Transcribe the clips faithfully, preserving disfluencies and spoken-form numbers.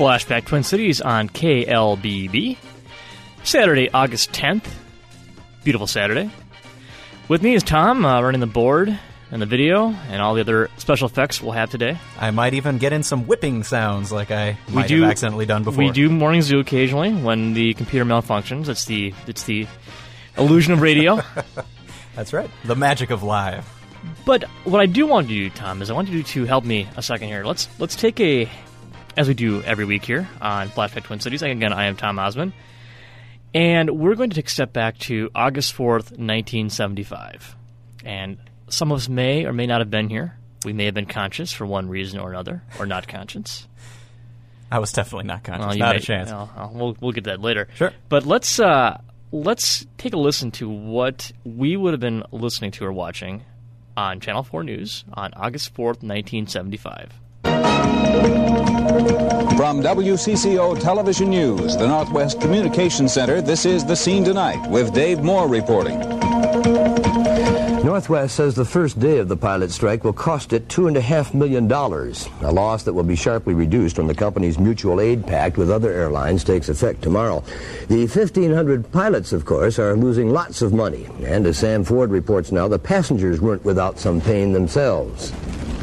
Flashback Twin Cities on K L B B. Saturday, August tenth. Beautiful Saturday. With me is Tom, uh, running the board and the video and all the other special effects we'll have today. I might even get in some whipping sounds like I we might do, have accidentally done before. We do Morning Zoo occasionally when the computer malfunctions. It's the it's the illusion of radio. That's right. The magic of live. But what I do want to do, Tom, is I want you to help me a second here. Let's let's take a, as we do every week here on Flashback Twin Cities. Again, I am Tom Osmond. And we're going to take a step back to August fourth, nineteen seventy-five. And some of us may or may not have been here. We may have been conscious for one reason or another, or not conscious. I was definitely not conscious. Well, not may, a chance. Well, well, we'll, we'll get to that later. Sure. But let's, uh, let's take a listen to what we would have been listening to or watching on Channel four News on August fourth, nineteen seventy-five. From W C C O Television News, the Northwest Communication Center, this is The Scene Tonight with Dave Moore reporting. Northwest says the first day of the pilot strike will cost it two point five million dollars, a loss that will be sharply reduced when the company's mutual aid pact with other airlines takes effect tomorrow. The fifteen hundred pilots, of course, are losing lots of money, and as Sam Ford reports now, the passengers weren't without some pain themselves.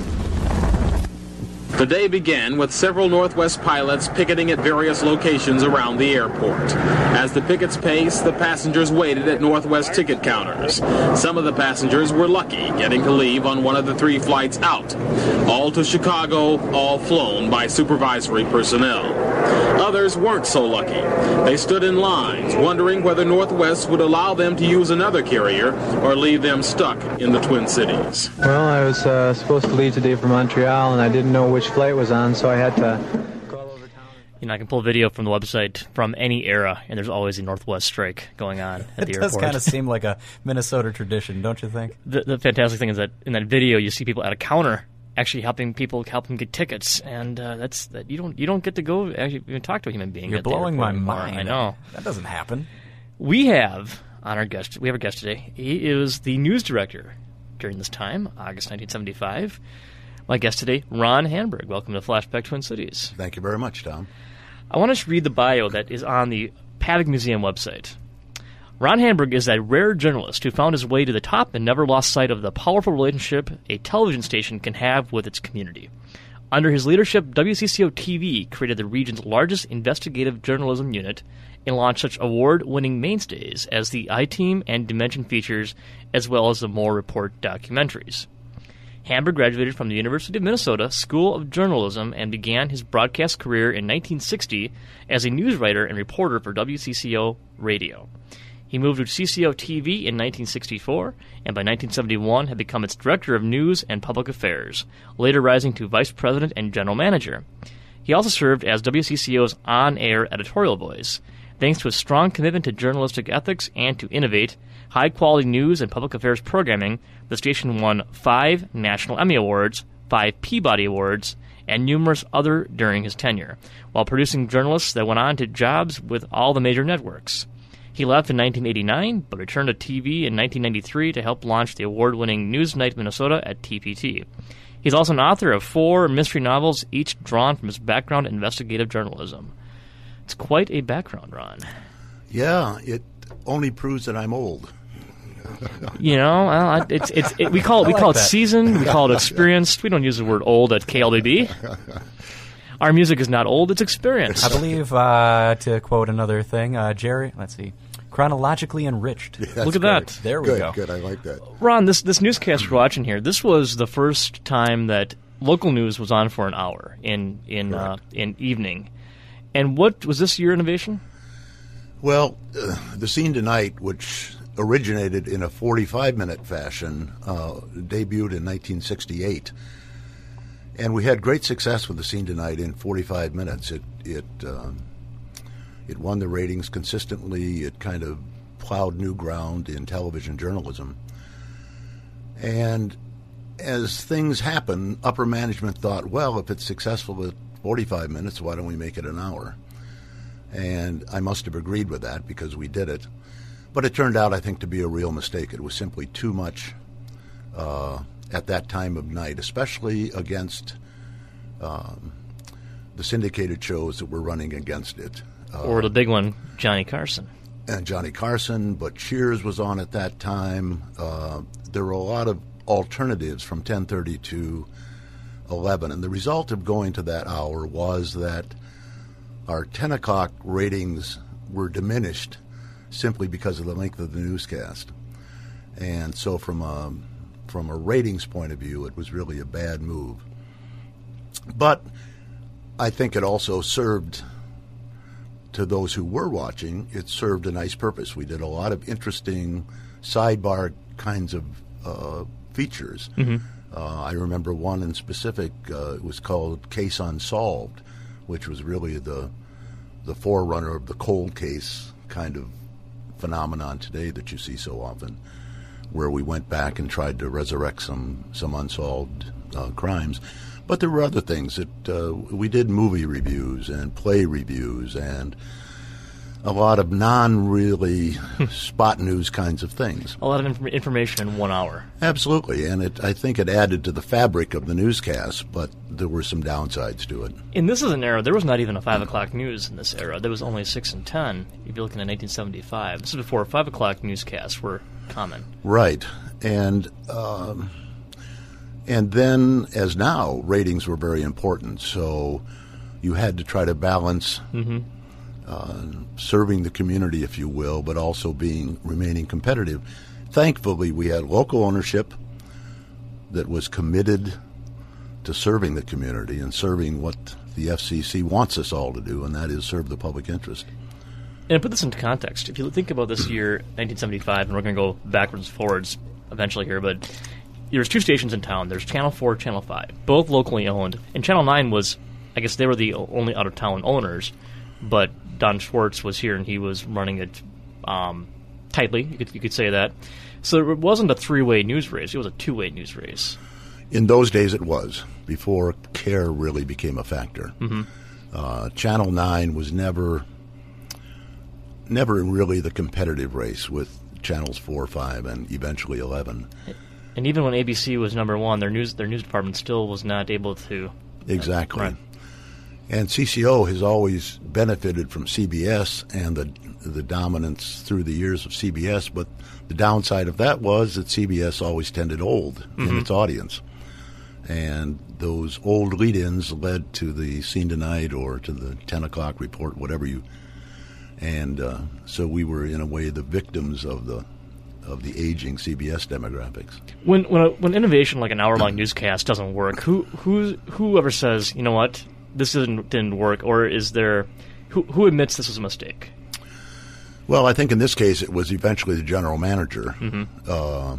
The day began with several Northwest pilots picketing at various locations around the airport. As the pickets paced, the passengers waited at Northwest ticket counters. Some of the passengers were lucky, getting to leave on one of the three flights out. All to Chicago, all flown by supervisory personnel. Others weren't so lucky. They stood in lines, wondering whether Northwest would allow them to use another carrier or leave them stuck in the Twin Cities. Well, I was uh, supposed to leave today for Montreal, and I didn't know which flight was on, so I had to call over town. You know, I can pull video from the website from any era, and there's always a Northwest strike going on at the it airport. It does kind of seem like a Minnesota tradition, don't you think? The, the fantastic thing is that in that video, you see people at a counter actually helping people help them get tickets, and uh, that's that you don't you don't get to go actually even talk to a human being. You're at the blowing my airport anymore. mind. I know That doesn't happen. We have on our guest. We have our guest today. He is the news director during this time, August nineteen seventy-five. My guest today, Ron Hanberg. Welcome to Flashback Twin Cities. Thank you very much, Tom. I want to read the bio that is on the Paddock Museum website. Ron Hanberg is a rare journalist who found his way to the top and never lost sight of the powerful relationship a television station can have with its community. Under his leadership, W C C O T V created the region's largest investigative journalism unit and launched such award-winning mainstays as the I-Team and Dimension features, as well as the Moore Report documentaries. Hanberg graduated from the University of Minnesota School of Journalism and began his broadcast career in nineteen sixty as a news writer and reporter for W C C O Radio. He moved to C C O T V in nineteen sixty-four, and by nineteen seventy-one had become its Director of News and Public Affairs, later rising to Vice President and General Manager. He also served as W C C O's on-air editorial voice. Thanks to a strong commitment to journalistic ethics and to innovate, high-quality news and public affairs programming, the station won five National Emmy Awards, five Peabody Awards, and numerous other during his tenure, while producing journalists that went on to jobs with all the major networks. He left in nineteen eighty-nine, but returned to T V in nineteen ninety-three to help launch the award-winning Newsnight Minnesota at T P T. He's also an author of four mystery novels, each drawn from his background in investigative journalism. It's quite a background, Ron. Yeah, it only proves that I'm old. You know, well, it's it's it, we call it we like call it that. seasoned, we call it experienced. We don't use the word old at K L B B. Our music is not old; it's experienced. I believe, uh, to quote another thing, uh, Jerry, let's see, chronologically enriched. Yeah, Look at great. that. There we good, go. Good, I like that. Ron, this this newscast we're watching here, this was the first time that local news was on for an hour in in uh, in evening. And what was this your innovation? Well, uh, The Scene Tonight, which originated in a forty-five minute fashion, uh, debuted in nineteen sixty-eight. And we had great success with The Scene Tonight in forty-five minutes. It it um, it won the ratings consistently. It kind of plowed new ground in television journalism. And as things happen, upper management thought, well, if it's successful with forty-five minutes, why don't we make it an hour? And I must have agreed with that because we did it. But it turned out, I think, to be a real mistake. It was simply too much uh, at that time of night, especially against um, the syndicated shows that were running against it. Uh, or the big one, Johnny Carson. And Johnny Carson, but Cheers was on at that time. Uh, there were a lot of alternatives from ten thirty to eleven. And the result of going to that hour was that our ten o'clock ratings were diminished simply because of the length of the newscast. And so from a, from a ratings point of view, it was really a bad move. But I think it also served, to those who were watching, it served a nice purpose. We did a lot of interesting sidebar kinds of uh, features. Mm-hmm. Uh, I remember one in specific. Uh, it was called Case Unsolved, which was really the the forerunner of the cold case kind of phenomenon today that you see so often, where we went back and tried to resurrect some some unsolved uh, crimes. But there were other things that uh, we did movie reviews and play reviews and a lot of non-really spot news kinds of things. A lot of inf- information in one hour. Absolutely, and it, I think it added to the fabric of the newscast, but there were some downsides to it. And this is an era, there was not even a five o'clock news in this era. There was only six and ten, if you're looking at nineteen seventy-five. This is before five o'clock newscasts were common. Right, and... Um, And then, as now, ratings were very important. So you had to try to balance mm-hmm. uh, serving the community, if you will, but also being remaining competitive. Thankfully, we had local ownership that was committed to serving the community and serving what the F C C wants us all to do, and that is serve the public interest. And to put this into context, if you think about this year, nineteen seventy-five, and we're going to go backwards and forwards eventually here, but... There's two stations in town. There's Channel four, Channel five, both locally owned. And Channel nine was, I guess they were the only out-of-town owners, but Don Schwartz was here and he was running it um, tightly, you could, you could say that. So it wasn't a three-way news race. It was a two-way news race. In those days it was, before care really became a factor. Mm-hmm. Uh, Channel nine was never, never really the competitive race with Channels four, five, and eventually eleven. It, And even when A B C was number one, their news their news department still was not able to... Exactly. Uh, right. And C C O has always benefited from C B S and the the dominance through the years of C B S, but the downside of that was that C B S always tended old mm-hmm. in its audience. And those old lead-ins led to the Scene Tonight or to the ten o'clock report, whatever you... And uh, so we were, in a way, the victims of the... of the aging C B S demographics. When when, a, when innovation like an hour-long newscast doesn't work, who who whoever says, you know what, this didn't didn't work, or is there who who admits this was a mistake? Well, I think in this case it was eventually the general manager, mm-hmm. uh,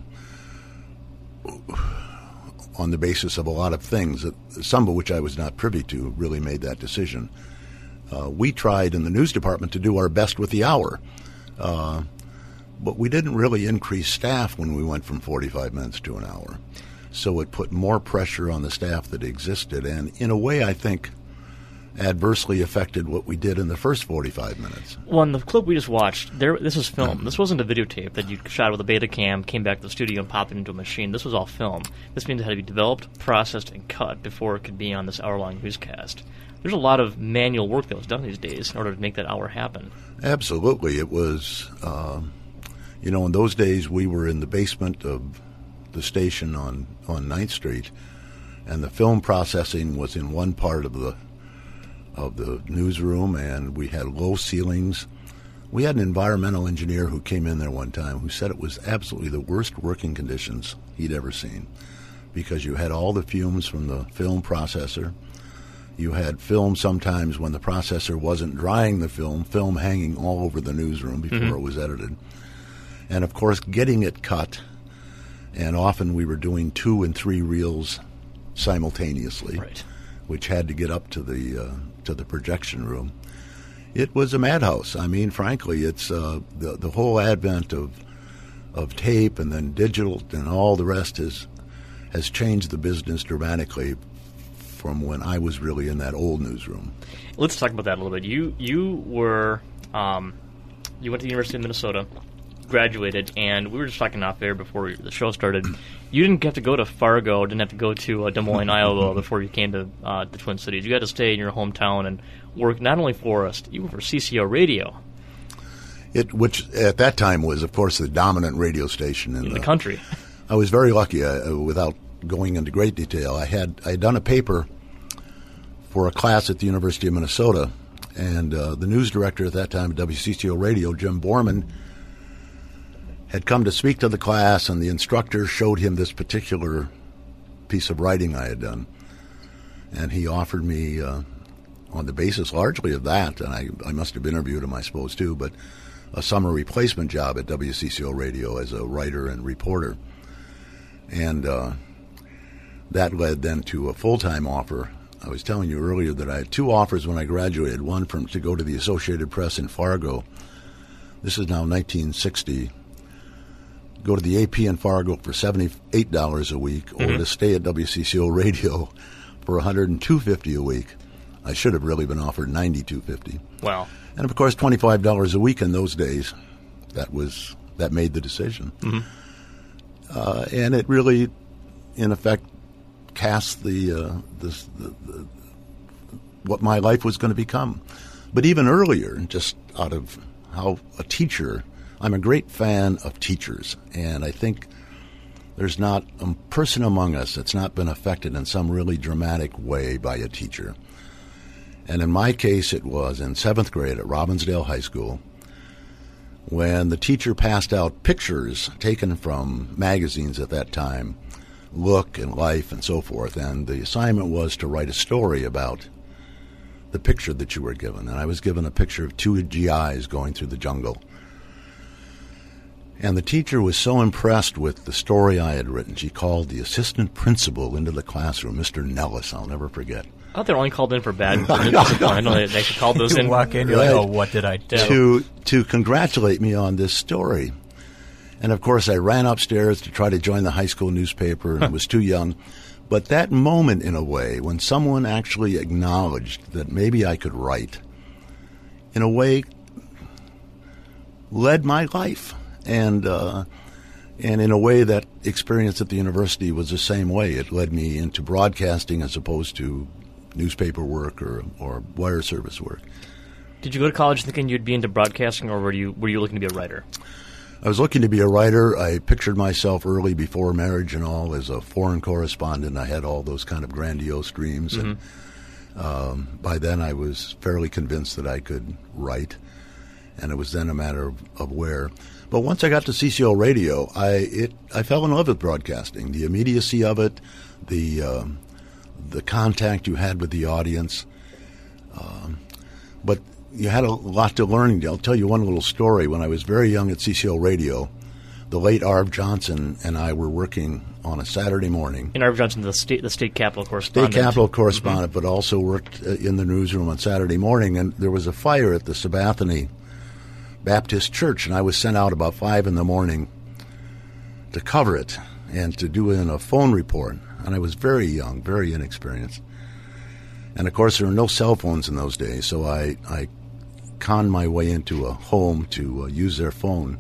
on the basis of a lot of things, that, some of which I was not privy to, really made that decision. Uh, we tried in the news department to do our best with the hour. Uh, But we didn't really increase staff when we went from forty-five minutes to an hour. So it put more pressure on the staff that existed, and in a way, I think, adversely affected what we did in the first forty-five minutes. Well, in the clip we just watched, there this was film. This wasn't a videotape that you shot with a Betacam, came back to the studio and popped it into a machine. This was all film. This means it had to be developed, processed, and cut before it could be on this hour-long newscast. There's a lot of manual work that was done these days in order to make that hour happen. Absolutely. It was... Uh, You know, in those days, we were in the basement of the station on, on ninth Street, and the film processing was in one part of the of the newsroom, and we had low ceilings. We had an environmental engineer who came in there one time who said it was absolutely the worst working conditions he'd ever seen, because you had all the fumes from the film processor. You had film sometimes when the processor wasn't drying the film, film hanging all over the newsroom before mm-hmm. it was edited. And, of course, getting it cut, and often we were doing two and three reels simultaneously, right. which had to get up to the uh, to the projection room. It was a madhouse. I mean, frankly, it's uh, the the whole advent of of tape and then digital and all the rest has has changed the business dramatically from when I was really in that old newsroom. Let's talk about that a little bit. You you were um, you went to the University of Minnesota. graduated, and we were just talking off air before the show started. You didn't have to go to Fargo, didn't have to go to uh, Des Moines, Iowa before you came to uh, the Twin Cities. You got to stay in your hometown and work not only for us, you were for C C O Radio. It, which at that time was, of course, the dominant radio station in, in the, the country. I was very lucky. Uh, without going into great detail, I had I had done a paper for a class at the University of Minnesota, and uh, the news director at that time at W C C O Radio, Jim Borman, had come to speak to the class, and the instructor showed him this particular piece of writing I had done, and he offered me, uh, on the basis largely of that, and I, I must have interviewed him, I suppose, too, but a summer replacement job at W C C O Radio as a writer and reporter. And uh, that led then to a full-time offer. I was telling you earlier that I had two offers when I graduated, one from to go to the Associated Press in Fargo. This is now nineteen sixty. Go to the A P in Fargo for seventy-eight dollars a week, or mm-hmm. to stay at W C C O Radio for one hundred two dollars and fifty cents a week. I should have really been offered ninety-two dollars and fifty cents. Wow. And, of course, twenty-five dollars a week in those days, that was that made the decision. Mm-hmm. Uh, and it really, in effect, cast the, uh, this, the, the what my life was going to become. But even earlier, just out of how a teacher, I'm a great fan of teachers, and I think there's not a person among us that's not been affected in some really dramatic way by a teacher. And in my case, it was in seventh grade at Robbinsdale High School, when the teacher passed out pictures taken from magazines at that time, Look and Life and so forth, and the assignment was to write a story about the picture that you were given. And I was given a picture of two G Is going through the jungle. And the teacher was so impressed with the story I had written, she called the assistant principal into the classroom, Mister Nellis, I'll never forget. I thought they were only called in for bad. I know they, they called those you in. You walk in, you're right. like, oh, what did I do? To, to congratulate me on this story. And, of course, I ran upstairs to try to join the high school newspaper, and I was too young. But that moment, in a way, when someone actually acknowledged that maybe I could write, in a way, led my life. And uh, and in a way, that experience at the university was the same way. It led me into broadcasting as opposed to newspaper work or, or wire service work. Did you go to college thinking you'd be into broadcasting, or were you were you looking to be a writer? I was looking to be a writer. I pictured myself early, before marriage and all, as a foreign correspondent. I had all those kind of grandiose dreams. Mm-hmm. And um, by then I was fairly convinced that I could write, and it was then a matter of, of where. But once I got to C C O Radio, I it I fell in love with broadcasting, the immediacy of it, the um, the contact you had with the audience. Um, but you had a lot to learn. I'll tell you one little story. When I was very young at C C O Radio, the late Arv Johnson and I were working on a Saturday morning. And Arv Johnson, the state the state capitol correspondent. State capitol correspondent, mm-hmm. but also worked in the newsroom on Saturday morning. And there was a fire at the Sabathani Baptist Church, and I was sent out about five in the morning to cover it and to do in a phone report. And I was very young, very inexperienced. And, of course, there were no cell phones in those days, so I, I conned my way into a home to uh, use their phone.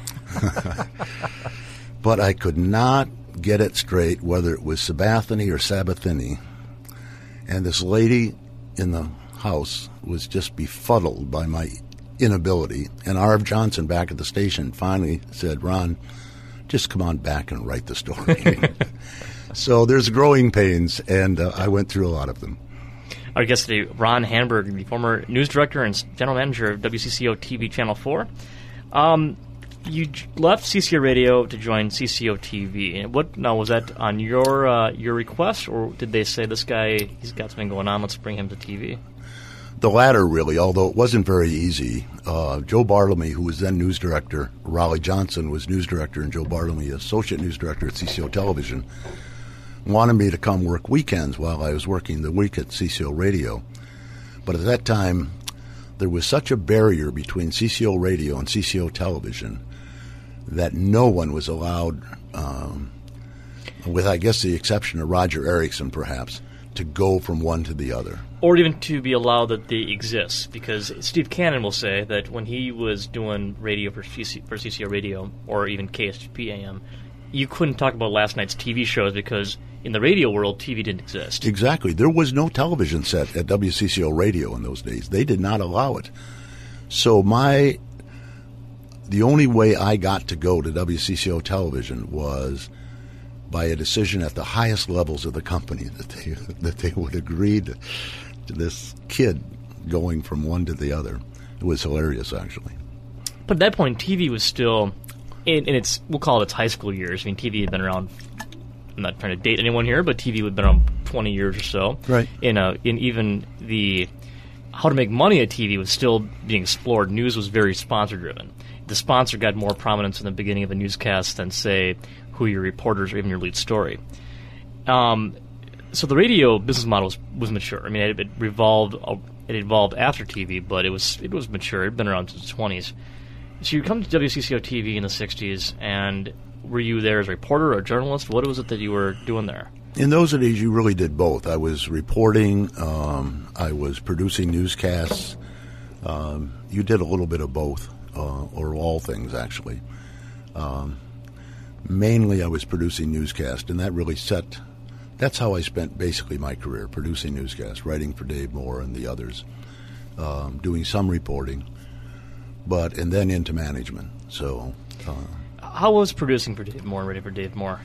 But I could not get it straight whether it was Sabathani or Sabathini. And this lady in the house was just befuddled by my inability. And Arv Johnson back at the station finally said, Ron, just come on back and write the story. So there's growing pains, and uh, I went through a lot of them. Our guest today, Ron Handberg, the former news director and general manager of W C C O T V Channel four. Um, you j- left C C O Radio to join C C O T V. What now, was that on your uh, your request, or did they say, this guy, he's got something going on, let's bring him to T V? The latter, really, although it wasn't very easy. Uh, Joe Bartlemy, who was then news director, Raleigh Johnson was news director, and Joe Bartlemy, associate news director at C C O Television, wanted me to come work weekends while I was working the week at C C O Radio. But at that time, there was such a barrier between C C O Radio and C C O Television that no one was allowed, um, with, I guess, the exception of Roger Erickson, perhaps, to go from one to the other. Or even to be allowed that they exist, because Steve Cannon will say that when he was doing radio for, C C, for C C O Radio, or even K S T P A M, you couldn't talk about last night's T V shows because in the radio world, T V didn't exist. Exactly. There was no television set at W C C O Radio in those days. They did not allow it. So my the only way I got to go to W C C O Television was by a decision at the highest levels of the company that they that they would agree to, to this kid going from one to the other. It was hilarious, actually. But at that point, T V was still in, in its, we'll call it its high school years. I mean, T V had been around, I'm not trying to date anyone here, but T V had been around twenty years or so. Right. In, a, in even the, how to make money at T V was still being explored. News was very sponsor-driven. The sponsor got more prominence in the beginning of a newscast than, say, who your reporters or even your lead story. Um, so the radio business model was, was mature. I mean, it, it revolved, it evolved after T V, but it was it was mature. It had been around since the twenties. So you come to W C C O T V in the sixties, and were you there as a reporter or a journalist? What was it that you were doing there? In those days, you really did both. I was reporting. Um, I was producing newscasts. Um, you did a little bit of both, uh, or all things, actually. Um, mainly, I was producing newscasts, and that really set... That's how I spent basically my career, producing newscasts, writing for Dave Moore and the others, um, doing some reporting, but and then into management. So, uh, how was producing for Dave Moore and writing for Dave Moore?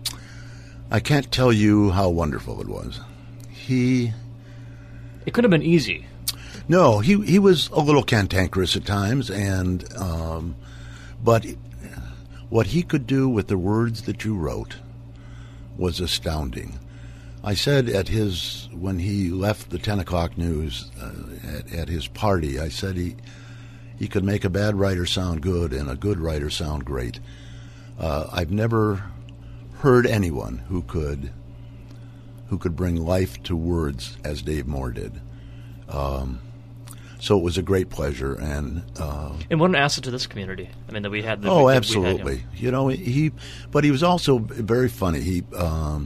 I can't tell you how wonderful it was. He... It could have been easy. No, he he was a little cantankerous at times, and um, but what he could do with the words that you wrote was astounding. I said at his when he left the ten o'clock news uh, at, at his party, I said he he could make a bad writer sound good and a good writer sound great. Uh, I've never heard anyone who could who could bring life to words as Dave Moore did. Um, so it was a great pleasure, and uh, and what an asset to this community. I mean, that we had. The, oh, we, absolutely. We had you know, he, but he was also very funny. He um,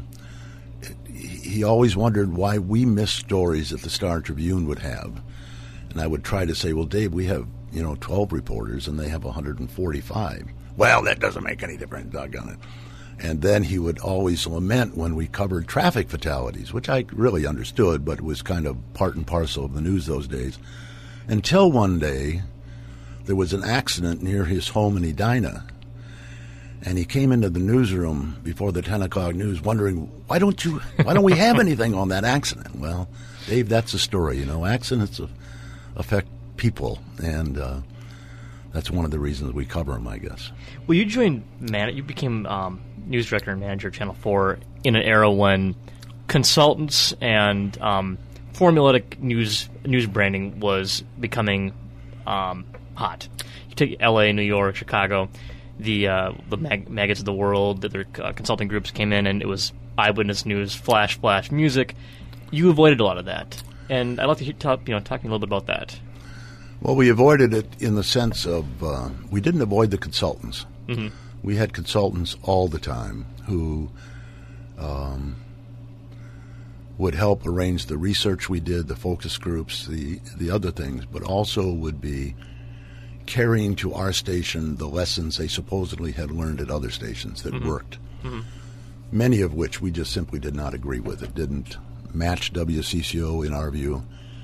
he always wondered why we missed stories that the Star Tribune would have, and I would try to say, well, Dave, we have you know twelve reporters, and they have one hundred forty-five. Well, that doesn't make any difference, doggone it. And then he would always lament when we covered traffic fatalities, which I really understood, but was kind of part and parcel of the news those days. Until one day, there was an accident near his home in Edina, and he came into the newsroom before the ten o'clock news wondering, why don't you, why don't we have anything on that accident? Well, Dave, that's the story. You know, accidents affect people, and uh, that's one of the reasons we cover them, I guess. Well, you joined, man, you became um, news director and manager of Channel four in an era when consultants and um, formulaic news news branding was becoming um, hot. You take L A, New York, Chicago, the uh, the mag- maggots of the world, the their uh, consulting groups came in, and it was eyewitness news, flash, flash, music. You avoided a lot of that, and I'd like to hear, talk, you know, talking a little bit about that. Well, we avoided it in the sense of uh, we didn't avoid the consultants. Mm-hmm. We had consultants all the time who um, would help arrange the research we did, the focus groups, the, the other things, but also would be carrying to our station the lessons they supposedly had learned at other stations that mm-hmm. worked, mm-hmm. many of which we just simply did not agree with. It didn't match W C C O in our view.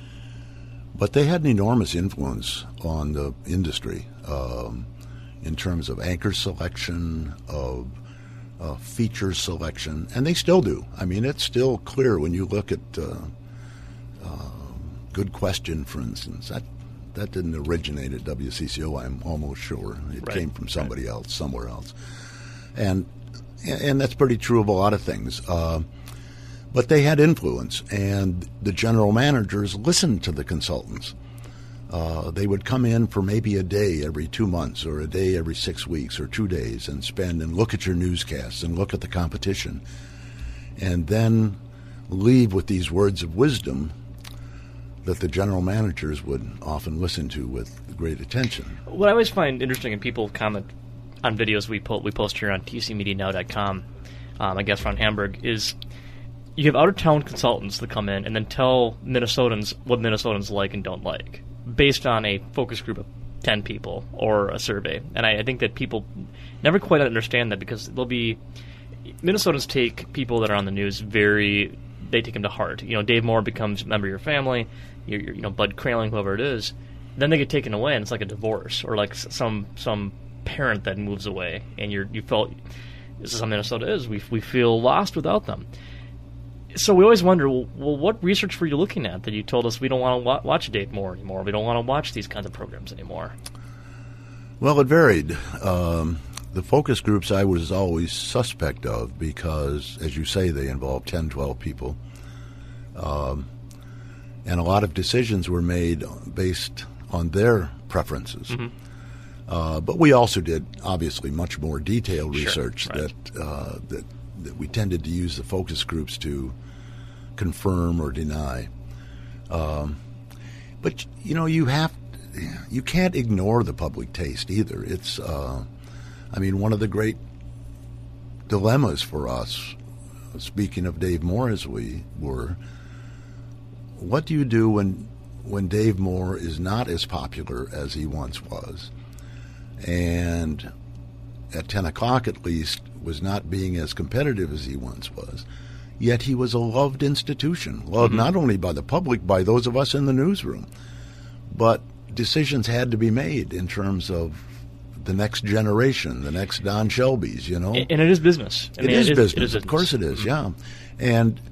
But they had an enormous influence on the industry um, in terms of anchor selection, of uh, feature selection, and they still do. I mean, it's still clear when you look at uh, uh, Good Question, for instance. That that didn't originate at W C C O, I'm almost sure. It right. came from somebody right. else, somewhere else. And, and that's pretty true of a lot of things. Uh, But they had influence, and the general managers listened to the consultants. Uh, they would come in for maybe a day every two months or a day every six weeks or two days and spend and look at your newscasts and look at the competition and then leave with these words of wisdom that the general managers would often listen to with great attention. What I always find interesting, and people comment on videos we, po- we post here on T C media now dot com, um, I guess Ron Hamburg, is you have out-of-town consultants that come in and then tell Minnesotans what Minnesotans like and don't like, based on a focus group of ten people or a survey. And I, I think that people never quite understand that, because they'll be Minnesotans take people that are on the news very, they take them to heart. You know, Dave Moore becomes a member of your family, you're, you're, you know, Bud Kraling, whoever it is, then they get taken away, and it's like a divorce, or like some some parent that moves away, and you're you felt, this is how Minnesota is, we we feel lost without them. So we always wonder, well, well, what research were you looking at that you told us we don't want to wa- watch Dave Moore anymore, we don't want to watch these kinds of programs anymore? Well, it varied. Um, the focus groups I was always suspect of because, as you say, they involve ten, twelve people. Um, and a lot of decisions were made based on their preferences. Mm-hmm. Uh, but we also did, obviously, much more detailed Sure, research right. that, uh, that that we tended to use the focus groups to confirm or deny. Um, but, you know, you have you can't ignore the public taste either. It's, uh, I mean, one of the great dilemmas for us, speaking of Dave Moore as we were, what do you do when when Dave Moore is not as popular as he once was, and at ten o'clock at least was not being as competitive as he once was, yet he was a loved institution, loved mm-hmm. not only by the public, by those of us in the newsroom, but decisions had to be made in terms of the next generation, the next Don Shelbys, you know. And it is business. I it, mean, is it, is, business. it is business. Of course it is, mm-hmm. yeah. And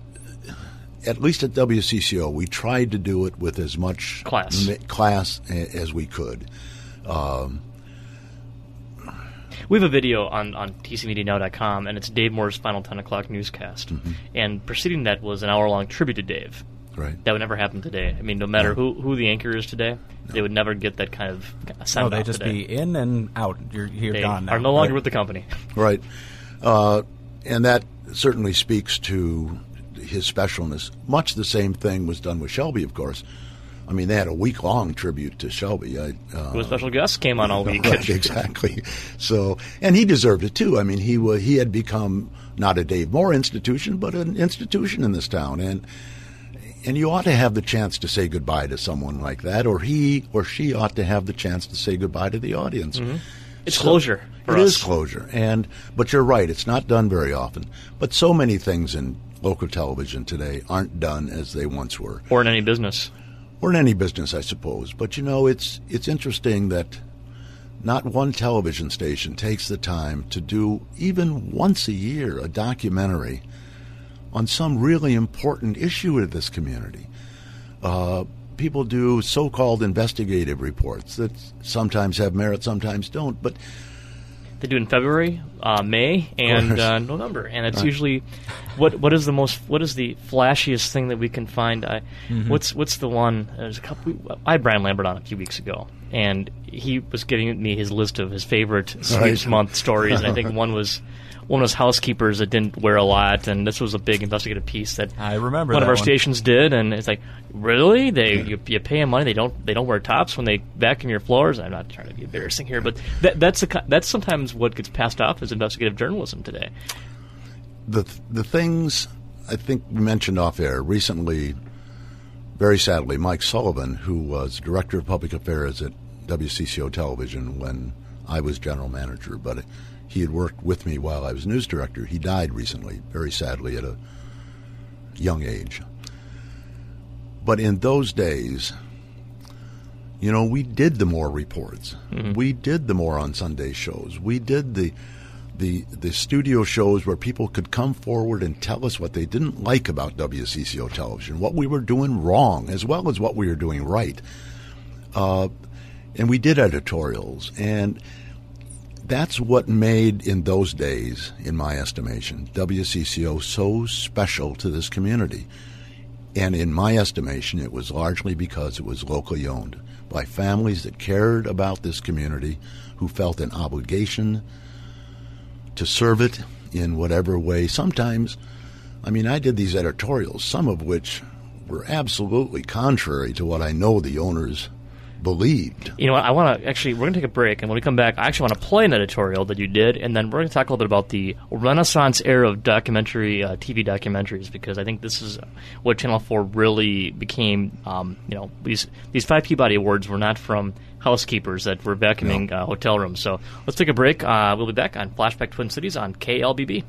at least at W C C O, we tried to do it with as much class, ma- class a- as we could. Um, we have a video on, on T C media now dot com, and it's Dave Moore's Final ten o'clock newscast. Mm-hmm. And preceding that was an hour-long tribute to Dave. Right. That would never happen today. I mean, no matter no. who, who the anchor is today, no. they would never get that kind of sound. No, they just today. be in and out. You're, you're they gone now. are no longer right. with the company. Right. Uh, and that certainly speaks to his specialness. Much the same thing was done with Shelby, of course. I mean, they had a week-long tribute to Shelby. I, uh, With special guests came on all week. Right, exactly. So, and he deserved it too. I mean, he wa- he had become not a Dave Moore institution, but an institution in this town, and and you ought to have the chance to say goodbye to someone like that, or he or she ought to have the chance to say goodbye to the audience. Mm-hmm. It's so closure. For it us. is closure, and but you're right. It's not done very often. But so many things in local television today aren't done as they once were, or in any business. Or in any business, I suppose. But, you know, it's it's interesting that not one television station takes the time to do, even once a year, a documentary on some really important issue of this community. Uh, people do so-called investigative reports that sometimes have merit, sometimes don't. But they do it in February, uh, May, and uh, November, and it's right. usually what what is the most what is the flashiest thing that we can find? I, mm-hmm. What's what's the one? There's a couple. I had Brian Lambert on a few weeks ago, and he was giving me his list of his favorite Sleeps right. Month stories, and I think one was one was housekeepers that didn't wear a lot, and this was a big investigative piece that I remember one that of our one. stations did, and it's like, really? They yeah. you, you pay them money, they don't they don't wear tops when they vacuum your floors? I'm not trying to be embarrassing here, but that, that's a, that's sometimes what gets passed off as investigative journalism today. The the things I think we mentioned off air recently, very sadly, Mike Sullivan, who was director of public affairs at W C C O Television when I was general manager, but he had worked with me while I was news director. He died recently, very sadly, at a young age. But in those days, you know, we did the Moore reports. Mm-hmm. We did the Moore on Sunday shows. We did the the the studio shows where people could come forward and tell us what they didn't like about W C C O Television, what we were doing wrong, as well as what we were doing right. Uh, and we did editorials, and that's what made, in those days, in my estimation, W C C O so special to this community. And in my estimation, it was largely because it was locally owned by families that cared about this community, who felt an obligation to serve it in whatever way. Sometimes, I mean, I did these editorials, some of which were absolutely contrary to what I know the owners believed. You know what? I want to actually, we're going to take a break, and when we come back, I actually want to play an editorial that you did, and then we're going to talk a little bit about the Renaissance era of documentary, uh, T V documentaries, because I think this is what Channel four really became. Um, you know, these these five Peabody Awards were not from housekeepers that were vacuuming no. uh, hotel rooms. So let's take a break. Uh, we'll be back on Flashback Twin Cities on K L B B.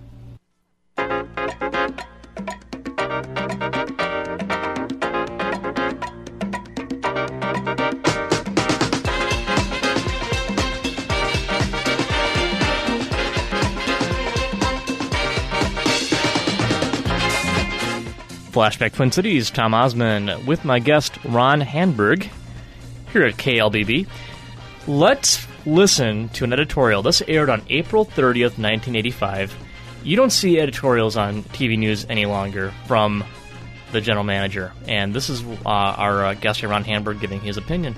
Flashback Twin Cities, Tom Osman with my guest Ron Handberg here at K L B B. Let's listen to an editorial. This aired on April thirtieth, nineteen eighty-five. You don't see editorials on T V news any longer from the general manager. And this is uh, our uh, guest here, Ron Handberg, giving his opinion.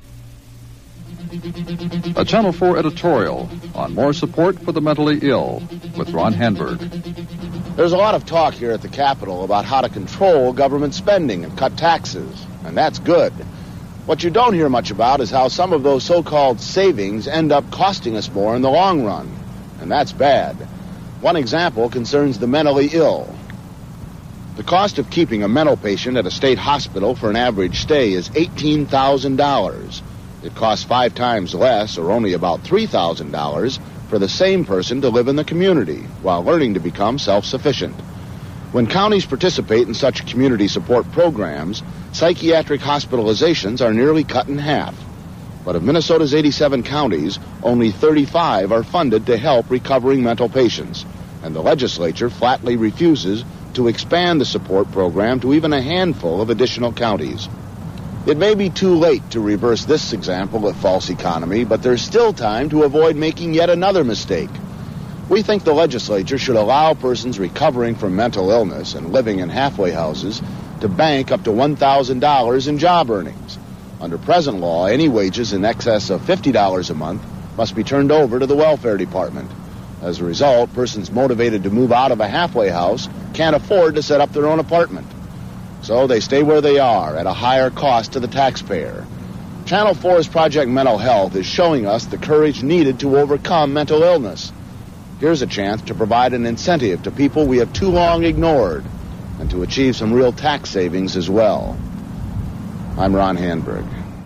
A Channel four editorial on more support for the mentally ill with Ron Handberg. There's a lot of talk here at the Capitol about how to control government spending and cut taxes, and that's good. What you don't hear much about is how some of those so-called savings end up costing us more in the long run, and that's bad. One example concerns the mentally ill. The cost of keeping a mental patient at a state hospital for an average stay is eighteen thousand dollars. It costs five times less, or only about three thousand dollars, for the same person to live in the community while learning to become self-sufficient. When counties participate in such community support programs, psychiatric hospitalizations are nearly cut in half. But of Minnesota's eighty-seven counties, only thirty-five are funded to help recovering mental patients, and the legislature flatly refuses to expand the support program to even a handful of additional counties. It may be too late to reverse this example of false economy, but there's still time to avoid making yet another mistake. We think the legislature should allow persons recovering from mental illness and living in halfway houses to bank up to one thousand dollars in job earnings. Under present law, any wages in excess of fifty dollars a month must be turned over to the welfare department. As a result, persons motivated to move out of a halfway house can't afford to set up their own apartment. So they stay where they are at a higher cost to the taxpayer. Channel four's Project Mental Health is showing us the courage needed to overcome mental illness. Here's a chance to provide an incentive to people we have too long ignored and to achieve some real tax savings as well. I'm Ron Handberg.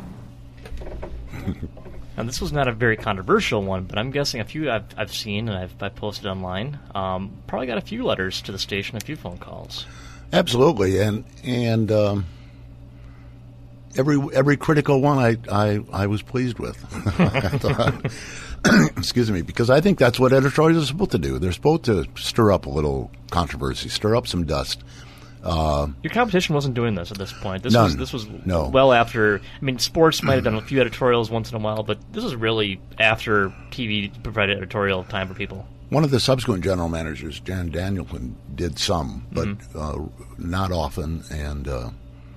Now, this was not a very controversial one, but I'm guessing a few I've, I've seen and I've, I've posted online um, probably got a few letters to the station, a few phone calls. Absolutely, and and um, every every critical one I, I, I was pleased with. I thought, excuse me, because I think that's what editorials are supposed to do. They're supposed to stir up a little controversy, stir up some dust. Uh, Your competition wasn't doing this at this point. This none. was this was no. well after. I mean, sports might have done a few editorials once in a while, but this is really after T V provided editorial time for people. One of the subsequent general managers, Jan Danielson, did some, but mm-hmm. uh, not often, and uh,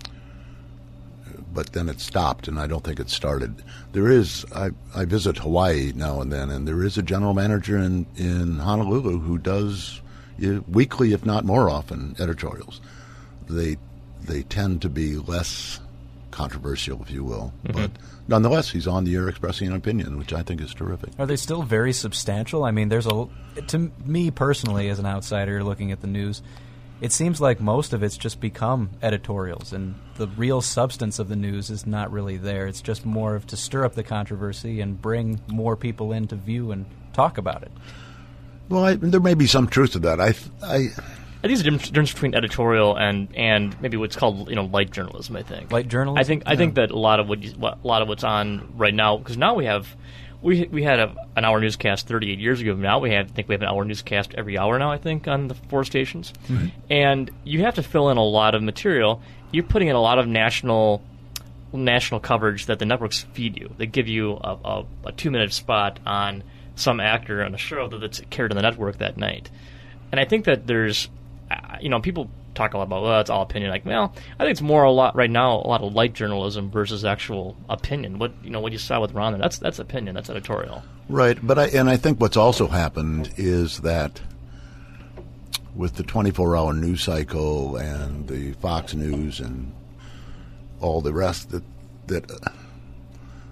but then it stopped, and I don't think it started. There is, I, I visit Hawaii now and then, and there is a general manager in, in Honolulu who does uh, weekly, if not more often, editorials. They they tend to be less controversial, if you will, mm-hmm. but nonetheless, he's on the air expressing an opinion, which I think is terrific. Are they still very substantial? I mean, there's a to me personally, as an outsider looking at the news, it seems like most of it's just become editorials, and the real substance of the news is not really there. It's just more of to stir up the controversy and bring more people in to view and talk about it. Well, I, there may be some truth to that. I, I. I think there's a difference between editorial and, and maybe what's called you know light journalism. I think light journalism. I think yeah. I think that a lot of what, you, what a lot of what's on right now, because now we have we we had a, an hour newscast thirty-eight years ago. Now we have I think we have an hour newscast every hour now. I think on the four stations, mm-hmm. and you have to fill in a lot of material. You're putting in a lot of national national coverage that the networks feed you. They give you a, a, a two minute spot on some actor on a show that's carried on the network that night, and I think that there's. You know, people talk a lot about, well, it's all opinion. Like, well, I think it's more a lot right now, a lot of light journalism versus actual opinion. What you know, what you saw with Ron, that's that's opinion, that's editorial. Right, but I and I think what's also happened is that with the twenty-four hour news cycle and the Fox News and all the rest, that that uh,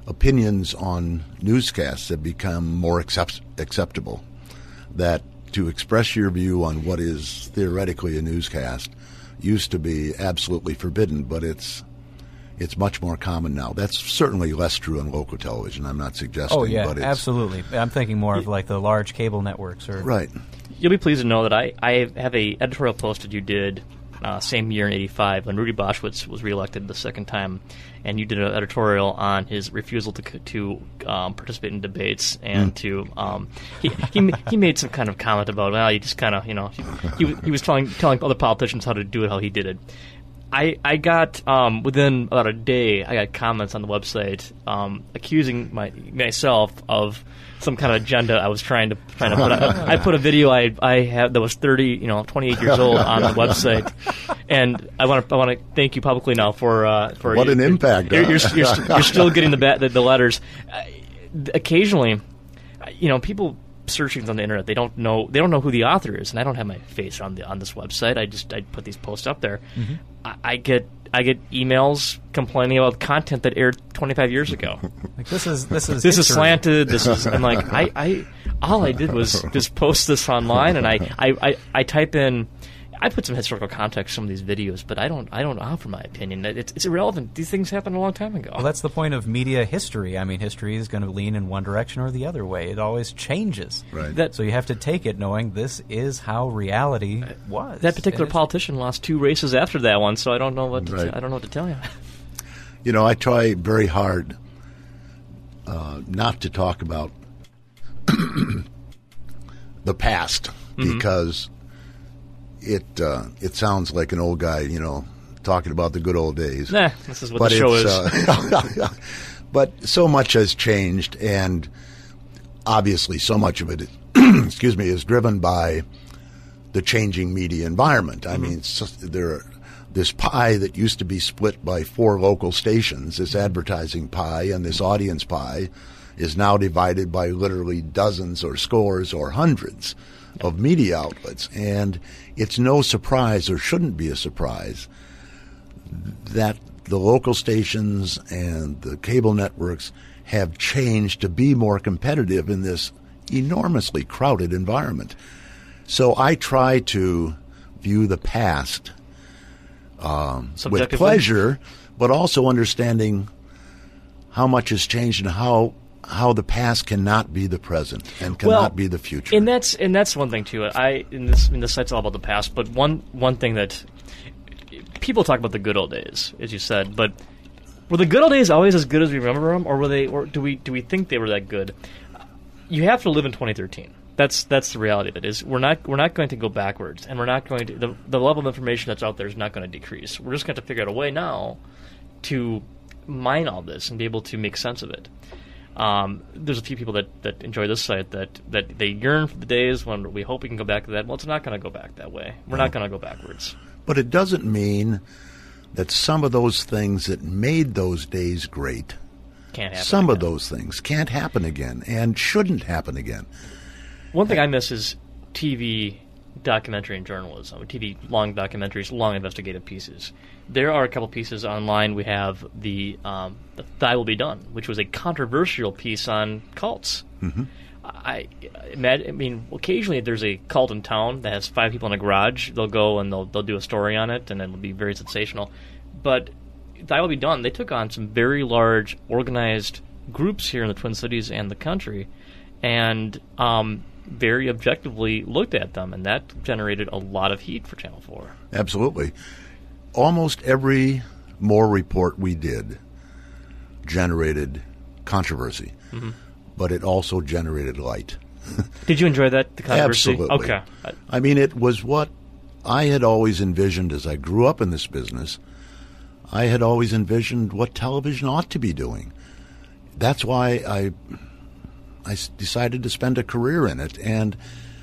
opinions on newscasts have become more accept- acceptable. That to express your view on what is theoretically a newscast used to be absolutely forbidden, but it's it's much more common now. That's certainly less true on local television. I'm not suggesting. Oh yeah, but it's, absolutely. I'm thinking more of like the large cable networks, or right. You'll be pleased to know that I, I have a editorial post that you did uh, same year in eighty-five when Rudy Boschwitz was reelected the second time, and you did an editorial on his refusal to to um, participate in debates and mm. to um, he, he he made some kind of comment about well you just kind of you know he, he he was telling telling other politicians how to do it how he did it. I, I got, um, within about a day, I got comments on the website um, accusing my, myself of some kind of agenda I was trying to trying to put out. I put a video I I had that was thirty, you know, twenty-eight years old on the website, and I want to I want to thank you publicly now for uh, for what an impact. You're, you're, you're, you're, you're still getting the, ba- the the letters. Uh, occasionally, you know, people searching on the internet, they don't know they don't know who the author is, and I don't have my face on the on this website. I just I put these posts up there. Mm-hmm. I, I get I get emails complaining about content that aired twenty-five years ago. Like this is this is this history. is slanted. This is I'm like I, I all I did was just post this online, and I, I, I, I type in. I put some historical context to some of these videos, but I don't I don't offer my opinion. It's, it's irrelevant. These things happened a long time ago. Well, that's the point of media history. I mean, history is going to lean in one direction or the other way. It always changes. Right. That, so you have to take it knowing this is how reality was. That particular politician lost two races after that one, so I don't know what to right. t- I don't know what to tell you. You know, I try very hard uh, not to talk about the past mm-hmm. because it uh, it sounds like an old guy, you know, talking about the good old days. Nah, this is what but the show is. Uh, but so much has changed, and obviously so much of it, is, excuse me, is driven by the changing media environment. I mm-hmm. mean, so there, this pie that used to be split by four local stations, this advertising pie and this audience pie, is now divided by literally dozens or scores or hundreds of media outlets. And it's no surprise, or shouldn't be a surprise, that the local stations and the cable networks have changed to be more competitive in this enormously crowded environment. So I try to view the past um, with pleasure, but also understanding how much has changed and how how the past cannot be the present and cannot well, be the future. And that's and that's one thing too. I in this in this site's all about the past, but one one thing that people talk about the good old days, as you said, but were the good old days always as good as we remember them, or were they, or do we do we think they were that good? You have to live in twenty thirteen. That's that's the reality of it. Is we're not we're not going to go backwards, and we're not going to the the level of information that's out there is not going to decrease. We're just going to figure out a way now to mine all this and be able to make sense of it. Um, there's a few people that, that enjoy this site that, that they yearn for the days when we hope we can go back to that. Well, it's not going to go back that way. We're no. not going to go backwards. But it doesn't mean that some of those things that made those days great, can't happen some again. of those things can't happen again and shouldn't happen again. One thing I miss is T V documentary and journalism, T V long documentaries, long investigative pieces. There are a couple pieces online. We have the, um, the Thy Will Be Done, which was a controversial piece on cults. Mm-hmm. I, I mean, occasionally there's a cult in town that has five people in a garage. They'll go and they'll they'll do a story on it, and it'll be very sensational. But Thy Will Be Done, they took on some very large, organized groups here in the Twin Cities and the country, and um, very objectively looked at them, and that generated a lot of heat for Channel four. Absolutely. Almost every Moore report we did generated controversy, mm-hmm. but it also generated light. Did you enjoy that, the controversy? Absolutely. Okay. I mean, it was what I had always envisioned as I grew up in this business. I had always envisioned what television ought to be doing. That's why I I decided to spend a career in it, and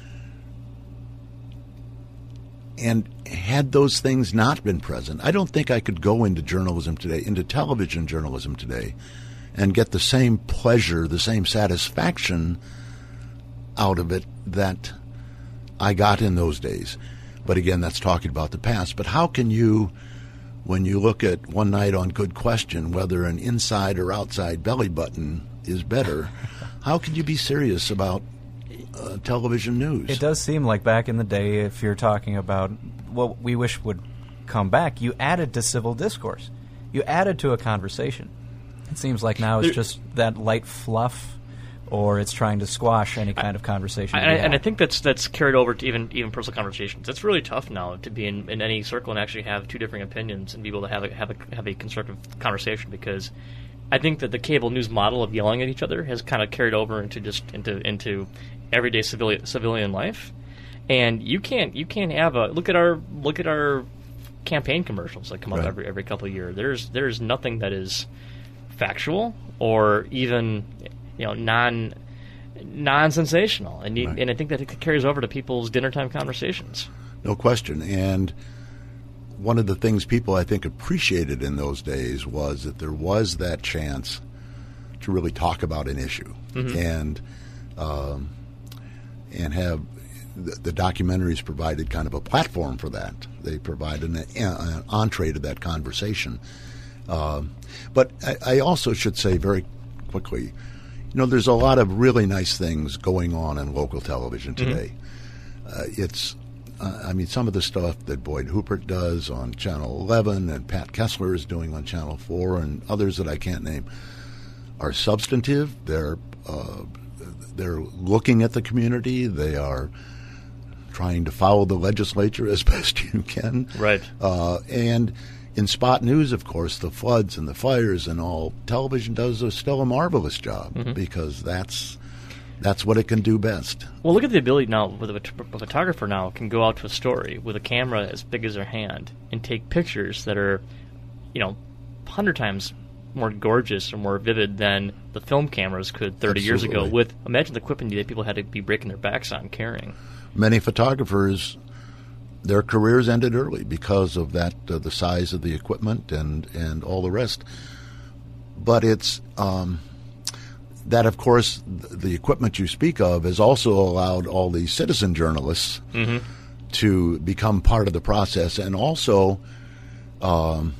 and had those things not been present, I don't think I could go into journalism today, into television journalism today, and get the same pleasure, the same satisfaction out of it that I got in those days. But again, that's talking about the past. But how can you when you look at One Night on Good Question whether an inside or outside belly button is better, how can you be serious about uh, television news? It does seem like back in the day, if you're talking about what we wish would come back, you added to civil discourse. You added to a conversation. It seems like now it's just that light fluff, or it's trying to squash any kind of conversation. I, and, I, and I think that's that's carried over to even even personal conversations. It's really tough now to be in, in any circle and actually have two different opinions and be able to have a, have a have a constructive conversation, because I think that the cable news model of yelling at each other has kind of carried over into just into into everyday civilian civilian life, and you can't you can't have a look at our look at our campaign commercials that come up right. every every couple of years. There's there's nothing that is factual or even you know non non sensational, and you, right. and I think that it carries over to people's dinner time conversations. No question. And one of the things people I think appreciated in those days was that there was that chance to really talk about an issue mm-hmm. and um, and have the, the documentaries provided kind of a platform for that. They provided an, an entree to that conversation. Um, but I, I also should say very quickly, you know, there's a lot of really nice things going on in local television today. Mm-hmm. Uh, it's, uh, I mean, some of the stuff that Boyd Huppert does on Channel eleven and Pat Kessler is doing on Channel four and others that I can't name are substantive. They're uh, they're looking at the community. They are trying to follow the legislature as best you can. Right. Uh, and in spot news, of course, the floods and the fires and all, television does a, still a marvelous job mm-hmm. because that's that's what it can do best. Well, look at the ability now with a, a photographer now can go out to a story with a camera as big as their hand and take pictures that are, you know, a hundred times more gorgeous or more vivid than the film cameras could thirty Absolutely. years ago. With imagine the equipment that people had to be breaking their backs on carrying. Many photographers, their careers ended early because of that, uh, the size of the equipment and, and all the rest. But it's um, that, of course, th- the equipment you speak of has also allowed all these citizen journalists mm-hmm. to become part of the process, and also um,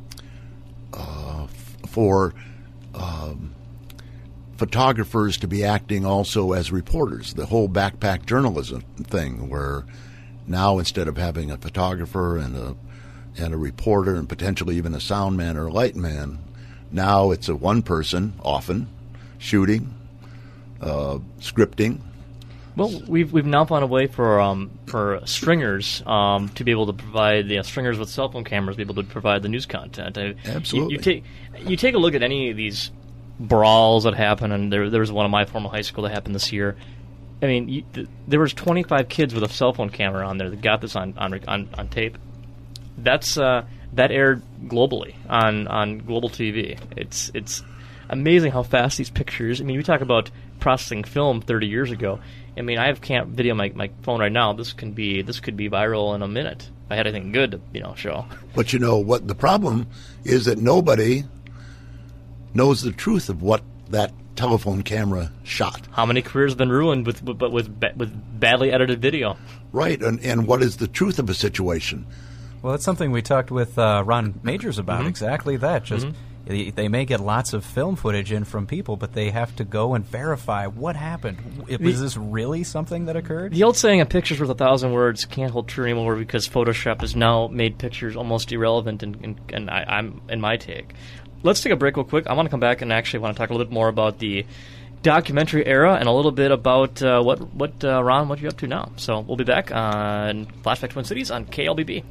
uh, f- for um, photographers to be acting also as reporters. The whole backpack journalism thing, where now instead of having a photographer and a and a reporter and potentially even a sound man or a light man, now it's a one person often shooting, uh, scripting. Well, we've we've now found a way for um, for stringers um, to be able to provide the uh, stringers with cell phone cameras be able to provide the news content. I, Absolutely. You, you take you take a look at any of these brawls that happen, and there there was one in my former high school that happened this year. I mean, you, th- there was twenty-five kids with a cell phone camera on there that got this on on on, on tape. That's uh, that aired globally on, on global T V. It's it's amazing how fast these pictures. I mean, we talk about processing film thirty years ago. I mean, I have can't video my my phone right now. This can be this could be viral in a minute if I had anything good to you know show. But you know what the problem is, that nobody knows the truth of what that telephone camera shot. How many careers have been ruined with with with, with badly edited video? Right, and and what is the truth of a situation? Well, that's something we talked with uh, Ron Majors about, mm-hmm. exactly that. Just mm-hmm. they, they may get lots of film footage in from people, but they have to go and verify what happened. Was the, this really something that occurred? The old saying, a picture's worth a thousand words, can't hold true anymore because Photoshop has now made pictures almost irrelevant, and, and, and I, I'm in my take. Let's take a break real quick. I want to come back and actually want to talk a little bit more about the documentary era and a little bit about uh, what, what uh, Ron, what you're up to now. So we'll be back on Flashback Twin Cities on K L B B.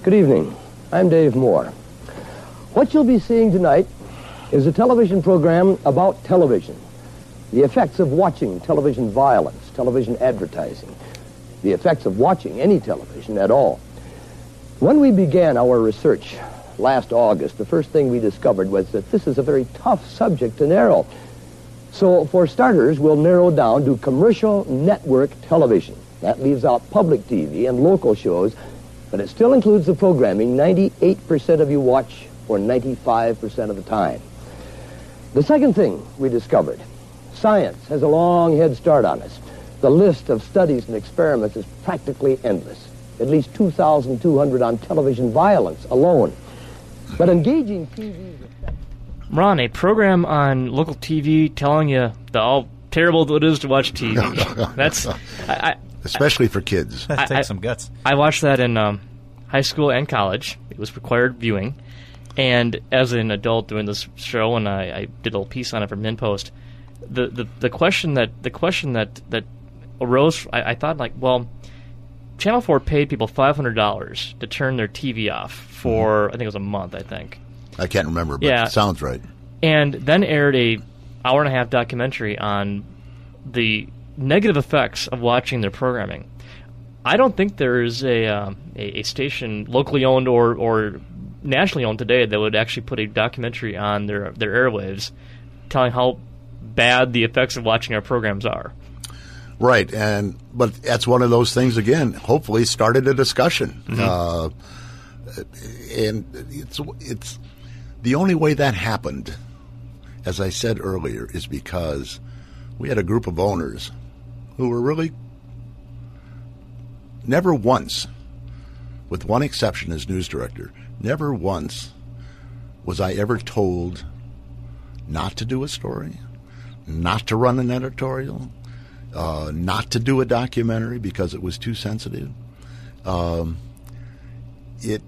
Good evening. I'm Dave Moore. What you'll be seeing tonight is a television program about television, the effects of watching television violence, television advertising, the effects of watching any television at all. When we began our research last August, the first thing we discovered was that this is a very tough subject to narrow. So, for starters, we'll narrow down to commercial network television. That leaves out public T V and local shows, but it still includes the programming ninety-eight percent of you watch for ninety-five percent of the time. The second thing we discovered, science has a long head start on us. The list of studies and experiments is practically endless, at least two thousand two hundred on television violence alone. But engaging T V... Ron, a program on local T V telling you the how terrible it is to watch T V. That's... I, I, Especially for kids. That I, takes I, some guts. I watched that in um, high school and college. It was required viewing. And as an adult doing this show, and I, I did a little piece on it for MinPost, the, the, the question that the question that, that arose, I, I thought, like, well, Channel four paid people five hundred dollars to turn their T V off for, mm-hmm. I think it was a month, I think. I can't remember, but yeah. It sounds right. And then aired a hour and a half documentary on the negative effects of watching their programming. I don't think there is a, um, a, a station locally owned or, or nationally owned today that would actually put a documentary on their their airwaves telling how bad the effects of watching our programs are. Right, and but that's one of those things, again, hopefully started a discussion. Mm-hmm. Uh, and it's it's the only way that happened, as I said earlier, is because we had a group of owners who were really never once, with one exception as news director, never once was I ever told not to do a story, not to run an editorial, uh, not to do a documentary because it was too sensitive. Um, it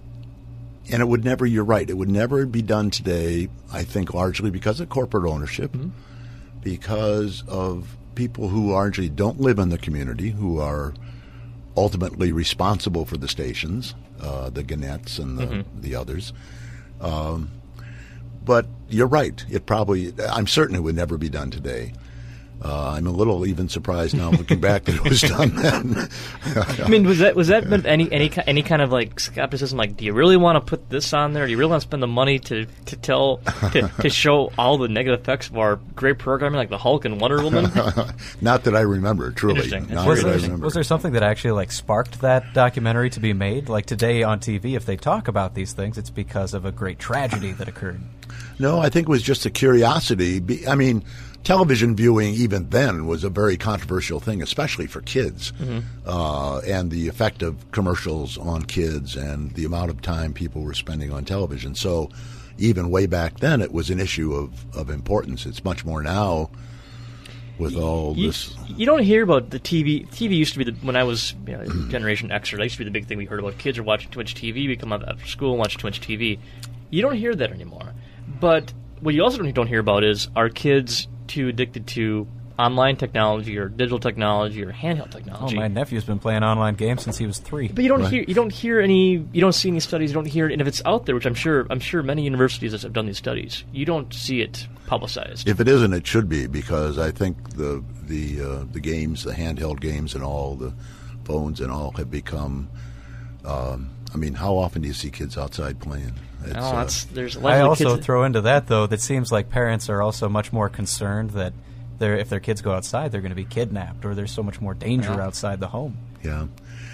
and it would never, you're right, it would never be done today, I think largely because of corporate ownership, mm-hmm. because of people who largely don't live in the community, who are ultimately responsible for the stations, uh, the Gannett's and the, mm-hmm. the others. Um, but you're right. It probably, I'm certain it would never be done today. Uh, I'm a little even surprised now looking back that it was done then. I mean, was that was that meant any any any kind of like skepticism? Like, do you really want to put this on there? Do you really want to spend the money to to tell to, to show all the negative effects of our great programming, like the Hulk and Wonder Woman? Not that I remember, truly. Not Was, that there, I remember. was there something that actually like sparked that documentary to be made? Like today on T V, if they talk about these things, it's because of a great tragedy that occurred. No, I think it was just a curiosity. Be, I mean, television viewing even then was a very controversial thing, especially for kids, mm-hmm. uh, and the effect of commercials on kids and the amount of time people were spending on television. So even way back then, it was an issue of, of importance. It's much more now with all you, this. You don't hear about the T V. T V used to be, the, when I was you know, Generation Xer, that used to be the big thing we heard about. Kids are watching too much T V. We come out after school and watch too much T V. You don't hear that anymore. But what you also don't hear about is, are kids too addicted to online technology or digital technology or handheld technology? Oh, my nephew's been playing online games since he was three. But you don't right. hear you don't hear any you don't see any studies. You don't hear it, and if it's out there, which I'm sure I'm sure many universities have done these studies, you don't see it publicized. If it isn't, it should be, because I think the the uh, the games, the handheld games, and all the phones and all have become. Um, I mean, how often do you see kids outside playing? It's, oh, that's, there's I also kids throw into that, though, that seems like parents are also much more concerned that they're, if their kids go outside, they're going to be kidnapped, or there's so much more danger yeah. outside the home. Yeah.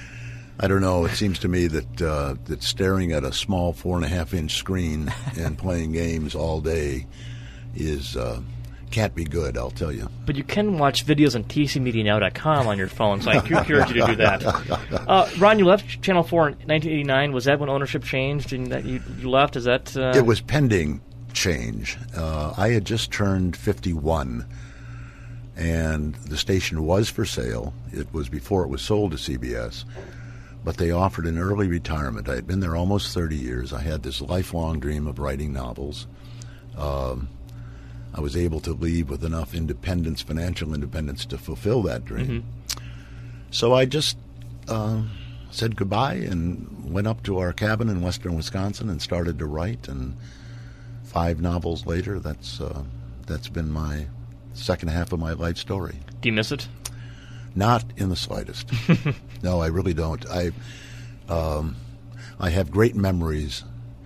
I don't know. It seems to me that uh, that staring at a small four and a half inch screen and playing games all day is uh, can't be good, I'll tell you. But you can watch videos on T C media now dot com on your phone, so I encourage you to do that. Uh, Ron, you left Channel four in nineteen eighty-nine. Was that when ownership changed and that you, you left? Is that... Uh... It was pending change. Uh, I had just turned fifty-one, and the station was for sale. It was before it was sold to C B S, but they offered an early retirement. I had been there almost thirty years. I had this lifelong dream of writing novels. Um, I was able to leave with enough independence, financial independence, to fulfill that dream. Mm-hmm. So I just, uh, said goodbye and went up to our cabin in western Wisconsin and started to write. And five novels later, that's uh, that's been my second half of my life story. Do you miss it? Not in the slightest. No, I really don't. I um, I have great memories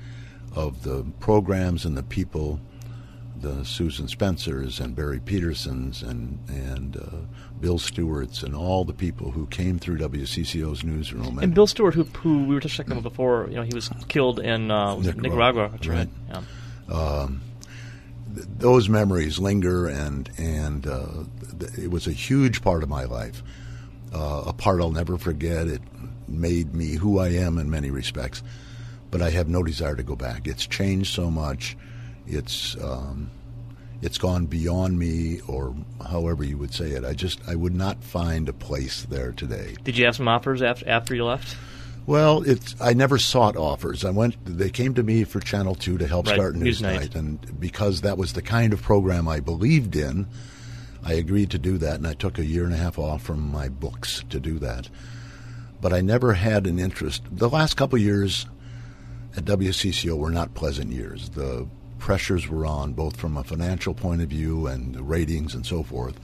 of the programs and the people, the Susan Spencers and Barry Petersons and and uh, Bill Stewarts and all the people who came through W C C O's newsroom. And, and Bill Stewart, who, who we were just talking about before, you know, he was killed in uh, was Nicaragua. Nicaragua. That's right. right. Yeah. Um, th- those memories linger, and and uh, th- it was a huge part of my life, uh, a part I'll never forget. It made me who I am in many respects, but I have no desire to go back. It's changed so much. It's um, it's gone beyond me, or however you would say it. I just I would not find a place there today. Did you have some offers after after you left? Well, it's I never sought offers. I went. They came to me for Channel Two to help right. start Newsnight, Newsnight, and because that was the kind of program I believed in, I agreed to do that, and I took a year and a half off from my books to do that. But I never had an interest. The last couple of years at W C C O were not pleasant years. The pressures were on, both from a financial point of view and the ratings and so forth.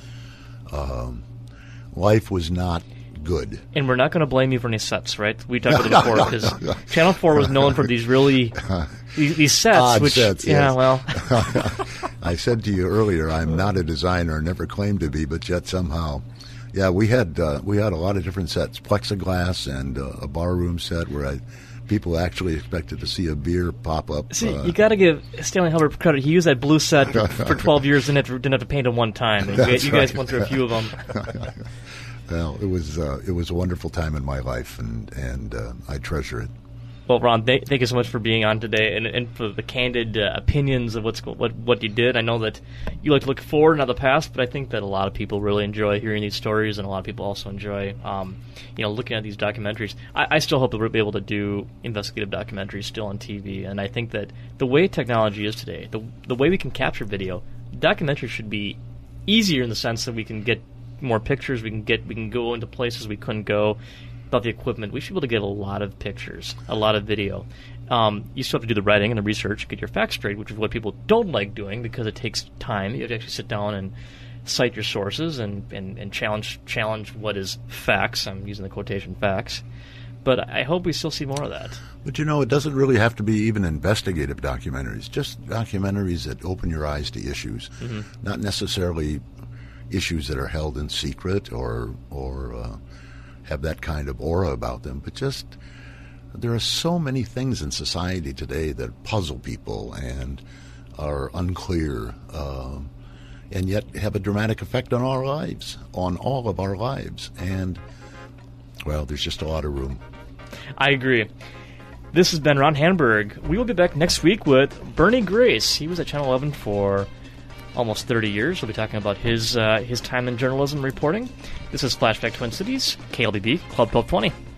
Um, life was not good. And we're not going to blame you for any sets, right? We talked about it before, because Channel four was known for these really, these, these sets. Odd which, sets, yeah, yes. well. I said to you earlier, I'm not a designer, never claimed to be, but yet somehow, yeah, we had uh, we had a lot of different sets, plexiglass and uh, a barroom set where I, people actually expected to see a beer pop up. See, uh, you got to give Stanley Halbert credit. He used that blue set for, for twelve years and didn't have, to, didn't have to paint it one time. And you, guys, you guys right. went through a few of them. Well, it was uh, it was a wonderful time in my life, and and uh, I treasure it. Well, Ron, th- thank you so much for being on today, and, and for the candid uh, opinions of what's what what you did. I know that you like to look forward, not the past, but I think that a lot of people really enjoy hearing these stories, and a lot of people also enjoy, um, you know, looking at these documentaries. I, I still hope that we'll be able to do investigative documentaries still on T V, and I think that the way technology is today, the the way we can capture video, documentaries should be easier in the sense that we can get more pictures, we can get we can go into places we couldn't go. About the equipment, we should be able to get a lot of pictures, a lot of video. Um, you still have to do the writing and the research, get your facts straight, which is what people don't like doing because it takes time. You have to actually sit down and cite your sources and, and, and challenge challenge what is facts. I'm using the quotation facts. But I hope we still see more of that. But, you know, it doesn't really have to be even investigative documentaries, just documentaries that open your eyes to issues, mm-hmm. not necessarily issues that are held in secret or or uh, have that kind of aura about them, but just there are so many things in society today that puzzle people and are unclear, uh, and yet have a dramatic effect on our lives, on all of our lives. And, well, there's just a lot of room. I agree. This has been Ron Handberg. We will be back next week with Bernie Grace. He was at Channel eleven for almost thirty years. We'll be talking about his uh, his time in journalism reporting. This is Flashback Twin Cities, K L B B, Club twelve twenty.